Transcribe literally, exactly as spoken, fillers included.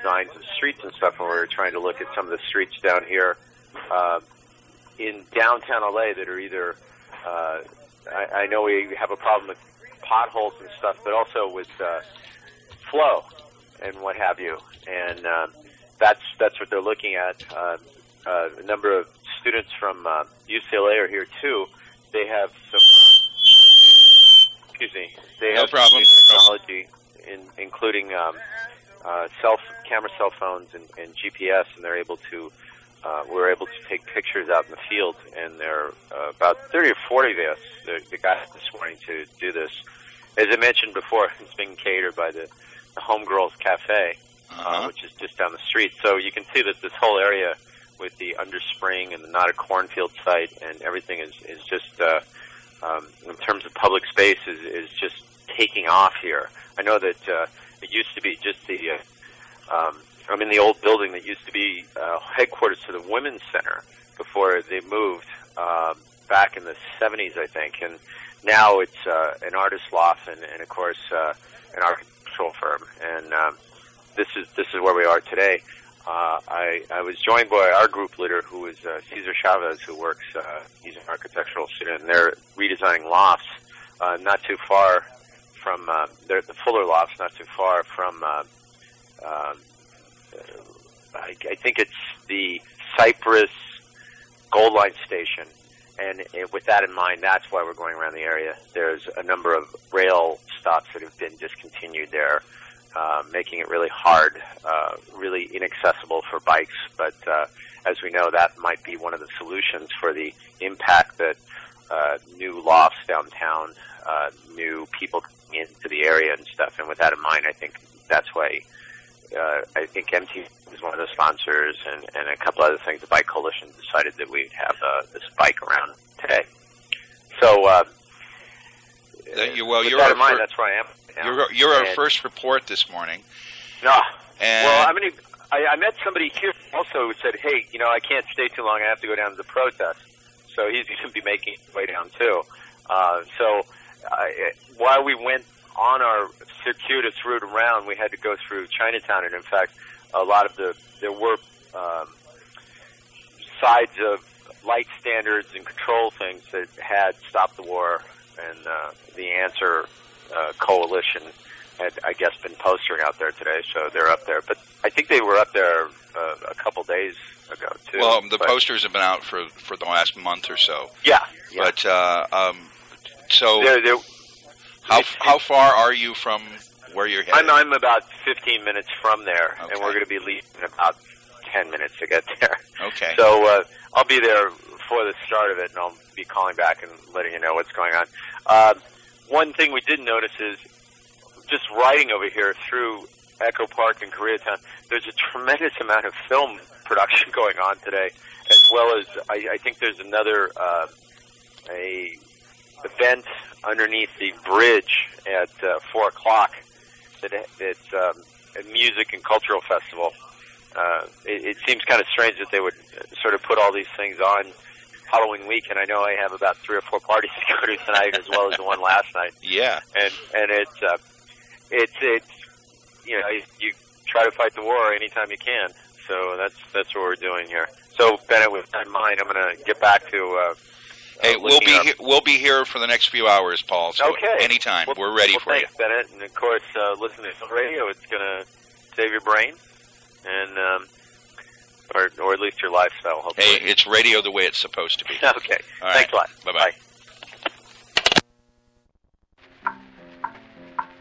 designs of streets and stuff when we were trying to look at some of the streets down here uh, in downtown L A that are either, uh, I, I know we have a problem with potholes and stuff, but also with uh, flow and what have you. And uh, that's that's what they're looking at. Uh, uh, a number of students from uh, U C L A are here too. They have some. Uh, excuse me. They no have problem. some technology, in, including um, uh, cell camera, cell phones, and, and G P S, and they're able to. Uh, we're able to take pictures out in the field, and there are uh, about thirty or forty of us, the, the guys this morning, to do this. As I mentioned before, it's being catered by the, the Homegirls Cafe, uh-huh. uh, which is just down the street. So you can see that this whole area with the Underspring and the Not a Cornfield site and everything is, is just, uh, um, in terms of public space, is, is just taking off here. I know that uh, it used to be just the... Uh, um, I'm in the old building that used to be uh, headquarters to the Women's Center before they moved uh, back in the seventies, I think. And now it's uh, an artist loft and, and of course, uh, an architectural firm. And um, this is this is where we are today. Uh, I, I was joined by our group leader, who is uh, Cesar Chavez, who works. Uh, he's an architectural student, and they're redesigning lofts uh, not too far from uh, they're the Fuller lofts, not too far from. Uh, uh, I, I think it's the Cypress Gold Line Station, and it, with that in mind, that's why we're going around the area. There's a number of rail stops that have been discontinued there, uh, making it really hard, uh, really inaccessible for bikes. But uh, as we know, that might be one of the solutions for the impact that uh, new lofts downtown, uh, new people coming into the area and stuff. And with that in mind, I think that's why. Uh, I think M T was one of the sponsors, and, and a couple other things. The Bike Coalition decided that we'd have uh, this bike around today. So, uh, that you, well, with you're that in mind, fir- that's where I am. Now. You're, you're our and, first report this morning. No. And well, I mean, I, I met somebody here also who said, "Hey, you know, I can't stay too long. I have to go down to the protest." So he's going to be making his way down too. Uh, so uh, while we went on our circuitous route around, we had to go through Chinatown, and in fact, a lot of the there were um, sides of light standards and control things that had Stop the War and uh, the Answer uh, Coalition had, I guess, been postering out there today, so they're up there. But I think they were up there uh, a couple days ago too. Well, the but, posters have been out for for the last month or so. Yeah, yeah. But uh, um, so. They're, they're, How how far are you from where you're headed? I'm, I'm about fifteen minutes from there, okay. and we're going to be leaving in about ten minutes to get there. Okay. So uh, I'll be there for the start of it, and I'll be calling back and letting you know what's going on. Uh, one thing we did notice is just riding over here through Echo Park and Koreatown, there's a tremendous amount of film production going on today, as well as I, I think there's another uh, a event underneath the bridge at uh, four o'clock. That it's um, a music and cultural festival. Uh, it, it seems kind of strange that they would sort of put all these things on Halloween week, and I know I have about three or four parties to go to tonight, as well as the one last night. Yeah, and and it's uh, it's it's you know you, you try to fight the war anytime you can. So that's that's what we're doing here. So Bennett, with that in mind, I'm going to get back to. Uh, Hey, uh, we'll be up. he- we'll be here for the next few hours, Paul. So okay. anytime, well, we're ready well, for thanks, you. Bennett. And of course, uh, listen to some radio. It's going to save your brain, and um, or or at least your lifestyle. Hopefully. Hey, it's radio the way it's supposed to be. Okay. All right. Thanks a lot. Bye bye. Bye.